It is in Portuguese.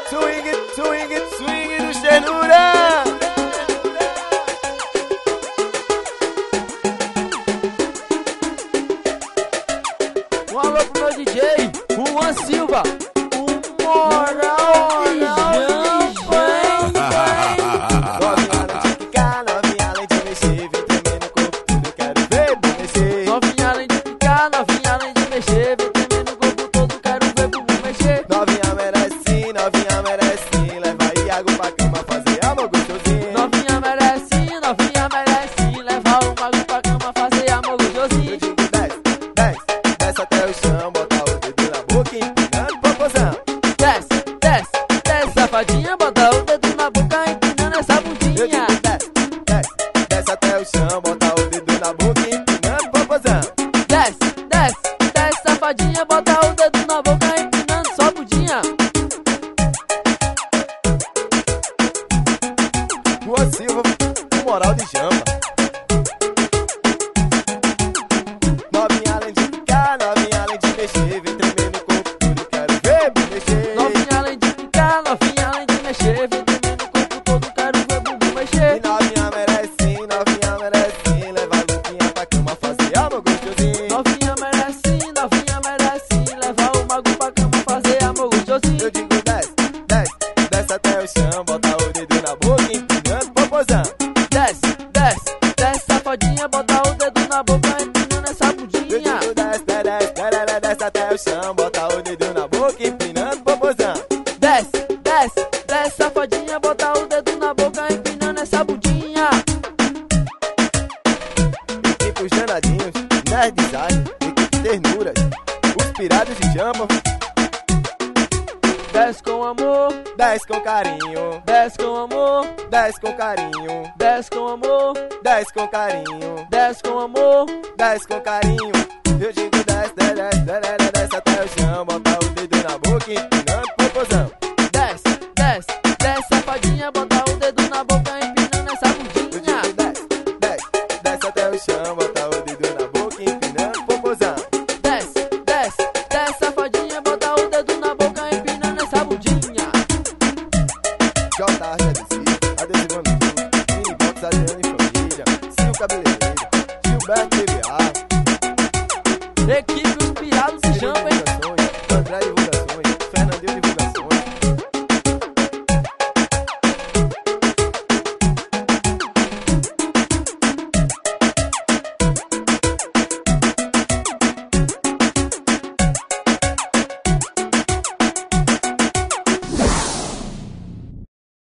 Swing do Ternura. Um alô pro meu DJ, Juan Silva. O moral. Novinha além de mexer, vem tremer no corpo, tudo eu quero ver mexer. Novinha além de ficar, novinha além de mexer, vem tremer no corpo todo, quero ver bumbum mexer. Novinha merece sim, leva aí água pra cama, fazer amor gostosinho. Novinha merece, leva o mago pra cama, fazer amor gostosinho. Eu digo desce até o chão, bota o dedo na boca e empinando o popozão. Desce, safadinha, bota o dedo na boca, empinando essa Eu bundinha. digo desce até o chão, bota o dedo na boca e empinando o popozão. Desce, safadinha, bota o dedo na boca, empinando sua bundinha. Juan Silva, o moral de jamba. Novinha além de ficar, novinha além de mexer, vem tremer no corpo, tudo eu quero ver mexer. Novinha além de ficar, novinha além de mexer, vem tremer no corpo todo, quero ver bumbum mexer. E novinha merece sim, leva a Luquinha pra cama, fazer amor gostosinho. Novinha merece, levar o mago pra cama, fazer amor gostosinho. Eu digo desce até o chão, bota o dedo na boca, empinando o popozão. Desce, safadinha, bota o dedo na boca, empinando essa Eu bundinha. digo desce até o chão, bota o dedo na boca, empinando o popozão. Desce, safadinha, bota o dedo na boca, empinando essa bundinha. Equipe os danadinhos, nerd design, equipe ternuras, os pirados de jamba. Desce com amor, Desce com carinho, desce com amor, desce com carinho, desce com amor, desce com carinho, desce com amor. desce com carinho. Eu digo desce até o chão,